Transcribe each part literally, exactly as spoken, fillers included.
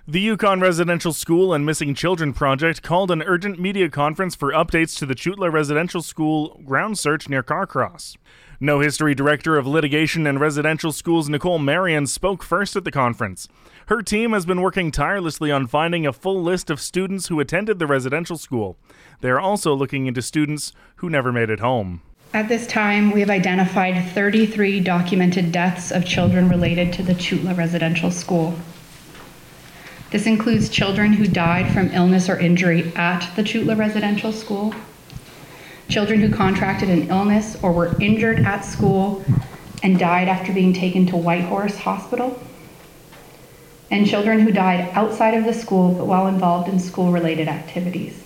The Yukon Residential School and Missing Children Project called an urgent media conference for updates to the Chutla Residential School ground search near Carcross. No History Director of Litigation and Residential Schools Nicole Marion spoke first at the conference. Her team has been working tirelessly on finding a full list of students who attended the residential school. They are also looking into students who never made it home. At this time, we have identified thirty-three documented deaths of children related to the Chutla Residential School. This includes children who died from illness or injury at the Chutla Residential School, children who contracted an illness or were injured at school and died after being taken to Whitehorse Hospital, and children who died outside of the school but while involved in school-related activities.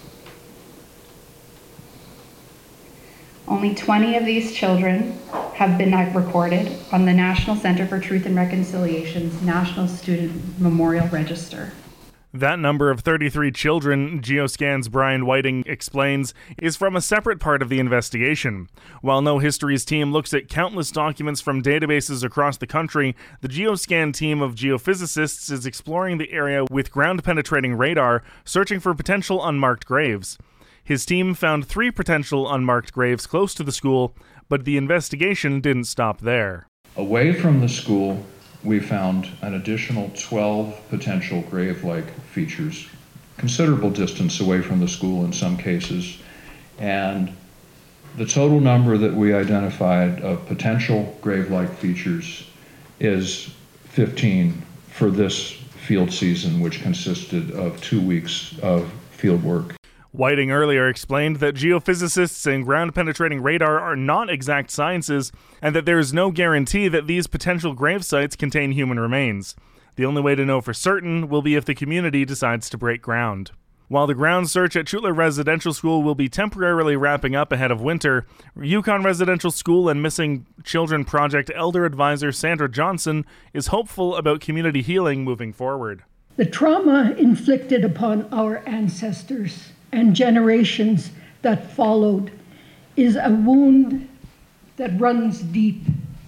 Only twenty of these children have been recorded on the National Center for Truth and Reconciliation's National Student Memorial Register. That number of thirty-three children, Geoscan's Brian Whiting explains, is from a separate part of the investigation. While No History's team looks at countless documents from databases across the country, the Geoscan team of geophysicists is exploring the area with ground-penetrating radar, searching for potential unmarked graves. His team found three potential unmarked graves close to the school, but the investigation didn't stop there. Away from the school, we found an additional twelve potential grave-like features, considerable distance away from the school in some cases, and the total number that we identified of potential grave-like features is fifteen for this field season, which consisted of two weeks of field work. Whiting earlier explained that geophysicists and ground-penetrating radar are not exact sciences, and that there is no guarantee that these potential grave sites contain human remains. The only way to know for certain will be if the community decides to break ground. While the ground search at Chutla Residential School will be temporarily wrapping up ahead of winter, Yukon Residential School and Missing Children Project Elder Advisor Sandra Johnson is hopeful about community healing moving forward. The trauma inflicted upon our ancestors and generations that followed is a wound that runs deep.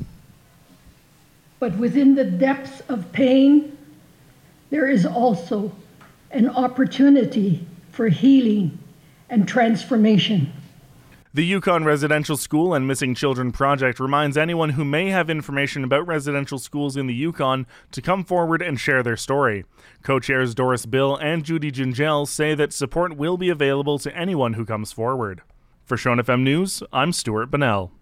But within the depths of pain, there is also an opportunity for healing and transformation. The Yukon Residential School and Missing Children Project reminds anyone who may have information about residential schools in the Yukon to come forward and share their story. Co-chairs Doris Bill and Judy Gingell say that support will be available to anyone who comes forward. For Shone F M News, I'm Stuart Bonnell.